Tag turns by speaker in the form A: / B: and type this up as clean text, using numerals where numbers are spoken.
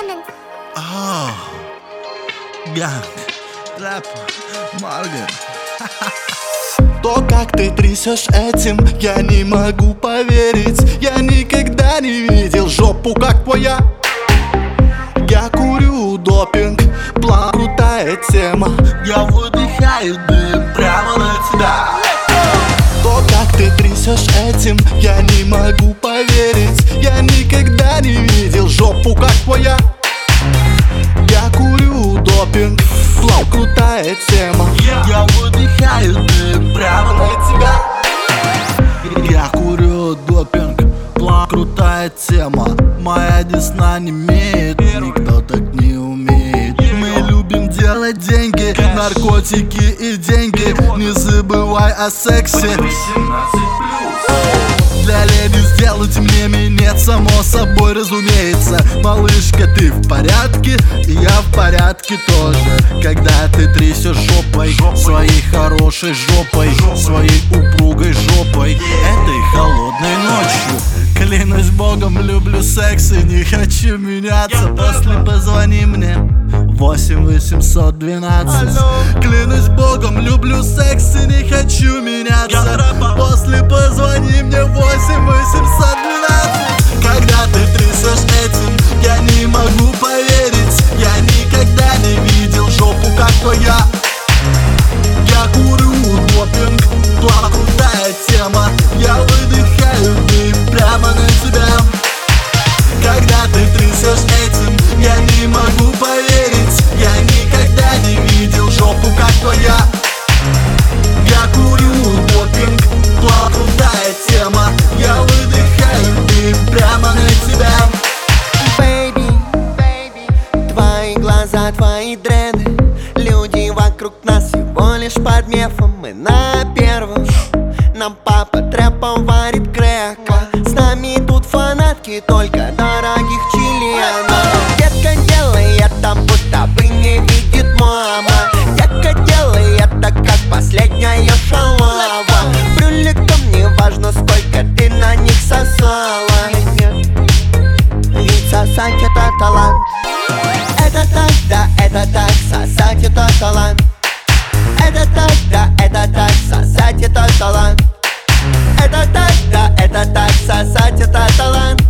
A: Entertainment.
B: Ганг, рэп, Морган.
C: То, как ты трясешь этим, я не могу поверить. Я никогда не видел жопу, как твоя. Я курю допинг, план крутая тема.
B: Я выдыхаю дым прямо на тебя.
C: То, как ты трясешь этим, я не могу поверить. Я никогда не видел жопу, как твоя. Я курю допинг, план крутая тема.
B: Я выдыхаю дым прямо на тебя. Я курю допинг, план крутая тема. Моя десна не имеет, никто так не умеет. Мы любим делать деньги, наркотики и деньги. Не забывай о сексе. Для леди сделать мне минет, само собой разумеется. Малышка, ты в порядке? И я в порядке тоже. Когда ты трясешь жопой, своей хорошей жопой, своей упругой жопой, этой холодной ночью. Клянусь богом, люблю секс и не хочу меняться. После позвони мне 8-812. Клянусь богом, люблю секс и не хочу меняться. После позвони мне 8-812. Когда ты трясешь этим, я не могу поверить. Я никогда не видел жопу, как твоя. Я курю допинг, план крутая тема. Я выдыхаю дым прямо на тебя. Когда ты трясешь этим, я не могу поверить. Я никогда не видел жопу, как твоя. Я курю допинг, план крутая тема. Я выдыхаю дым прямо на тебя.
D: Baby, твои глаза, твои дреды. Люди вокруг нас всего лишь под мефом. Мы на первом. Нам папа трэпом варит крека. С нами тут фанатки только дорогих членов. Детка делает там, будто бы не видит мама. Детка делает так, как последняя шалава. Брюликом не важно, сколько ты на них сосала. Ведь сосать это талант. Это так, да, это так, сосать это талант. Это так, да, это так, сосать это талант. Это так, да, это так, сосать это талант.